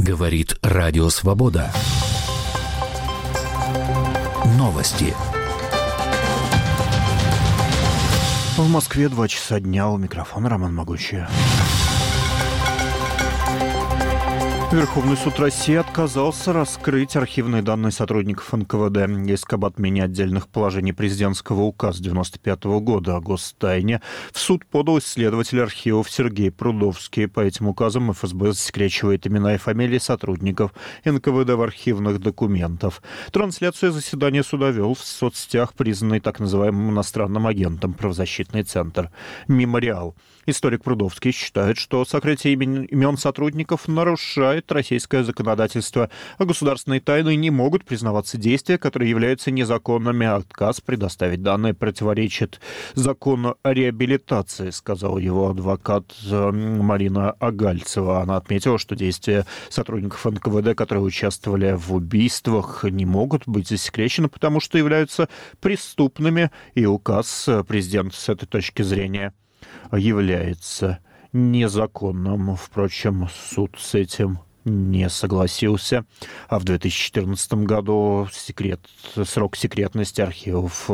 Говорит Радио Свобода. Новости. В Москве 2 часа дня. У микрофона Роман Могучий. Верховный суд России отказался раскрыть архивные данные сотрудников НКВД. Иск об отмене отдельных положений президентского указа 1995 года о гостайне в суд подал исследователь архивов Сергей Прудовский. По этим указам ФСБ засекречивает имена и фамилии сотрудников НКВД в архивных документах. Трансляцию заседания суда вел в соцсетях признанный так называемым иностранным агентом правозащитный центр «Мемориал». Историк Прудовский считает, что сокрытие имен сотрудников нарушает российское законодательство, а государственные тайны не могут признаваться действия, которые являются незаконными. Отказ предоставить данные противоречит закону о реабилитации, сказал его адвокат Марина Агальцева. Она отметила, что действия сотрудников НКВД, которые участвовали в убийствах, не могут быть засекречены, потому что являются преступными, и указ президента с этой точки зрения является незаконным. Впрочем, суд с этим не согласился. А в 2014 году срок секретности архивов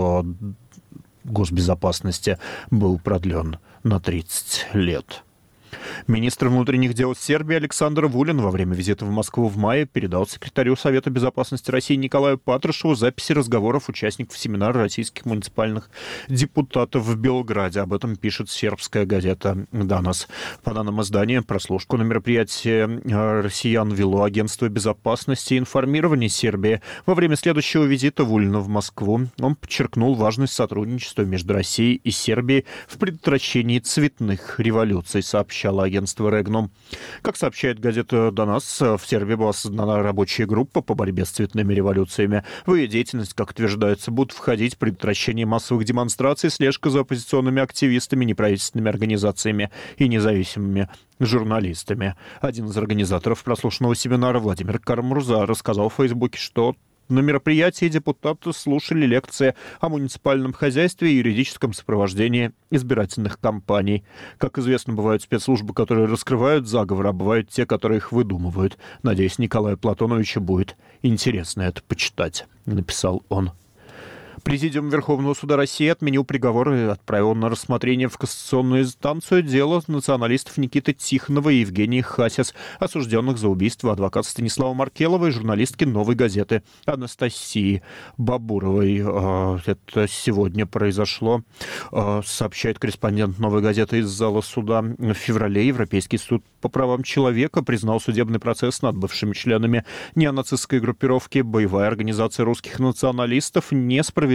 госбезопасности был продлен на 30 лет. Министр внутренних дел Сербии Александр Вулин во время визита в Москву в мае передал секретарю Совета безопасности России Николаю Патрушеву записи разговоров участников семинара российских муниципальных депутатов в Белграде. Об этом пишет сербская газета «Данас». По данным издания, прослушку на мероприятии россиян вело Агентство безопасности и информирования Сербии. Во время следующего визита Вулина в Москву он подчеркнул важность сотрудничества между Россией и Сербией в предотвращении цветных революций, сообщало агентство Регнум. Как сообщает газета «Донас», в Сербии была создана рабочая группа по борьбе с цветными революциями. В ее деятельность, как утверждается, будут входить предотвращение массовых демонстраций, слежка за оппозиционными активистами, неправительственными организациями и независимыми журналистами. Один из организаторов прослушанного семинара, Владимир Карамурза, рассказал в Фейсбуке, что на мероприятии депутаты слушали лекции о муниципальном хозяйстве и юридическом сопровождении избирательных кампаний. Как известно, бывают спецслужбы, которые раскрывают заговоры, а бывают те, которые их выдумывают. Надеюсь, Николаю Платоновичу будет интересно это почитать, написал он. Президиум Верховного суда России отменил приговор и отправил на рассмотрение в кассационную инстанцию дело националистов Никиты Тихонова и Евгении Хасис, осужденных за убийство адвоката Станислава Маркелова и журналистки «Новой газеты» Анастасии Бабуровой. Это сегодня произошло, сообщает корреспондент «Новой газеты» из зала суда. В феврале Европейский суд по правам человека признал судебный процесс над бывшими членами неонацистской группировки «Боевая организация русских националистов» несправедливым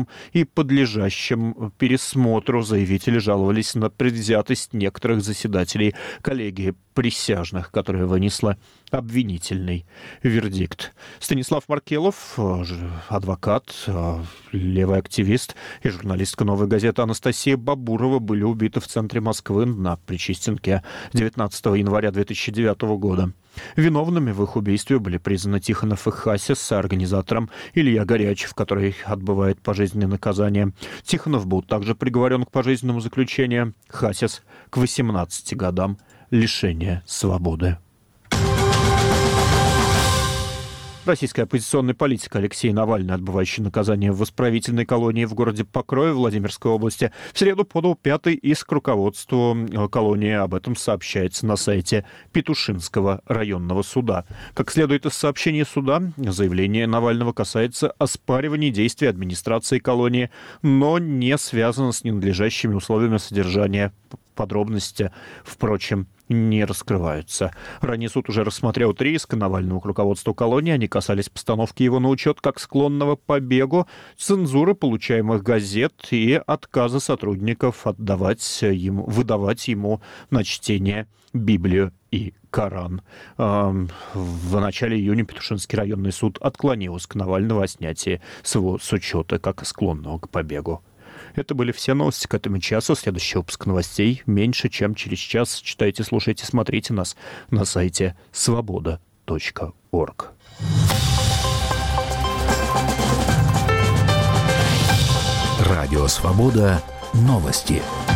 и подлежащим пересмотру. Заявители жаловались на предвзятость некоторых заседателей коллегии присяжных, которая вынесла обвинительный вердикт. Станислав Маркелов, адвокат, левый активист и журналистка «Новой газеты» Анастасия Бабурова были убиты в центре Москвы на Причистенке 19 января 2009 года. Виновными в их убийстве были признаны Тихонов и Хасис, с организатором Илья Горячев, который отбывает пожизненное наказание. Тихонов был также приговорен к пожизненному заключению, Хасис — к 18 годам лишения свободы. Российский оппозиционный политик Алексей Навальный, отбывающий наказание в исправительной колонии в городе Покрове Владимирской области, в среду подал 5-й иск к руководству колонии. Об этом сообщается на сайте Петушинского районного суда. Как следует из сообщения суда, заявление Навального касается оспаривания действий администрации колонии, но не связано с ненадлежащими условиями содержания. Подробности, впрочем, не раскрываются. Ранее суд уже рассмотрел 3 иска Навального к руководству колонии. Они касались постановки его на учет как склонного к побегу, цензуры получаемых газет и отказа сотрудников выдавать ему на чтение Библию и Коран. В начале июня Петушинский районный суд отклонил иск Навального о снятии с учета как склонного к побегу. Это были все новости к этому часу. Следующий выпуск новостей меньше, чем через час. Читайте, слушайте, смотрите нас на сайте svoboda.org. Радио «Свобода». Новости.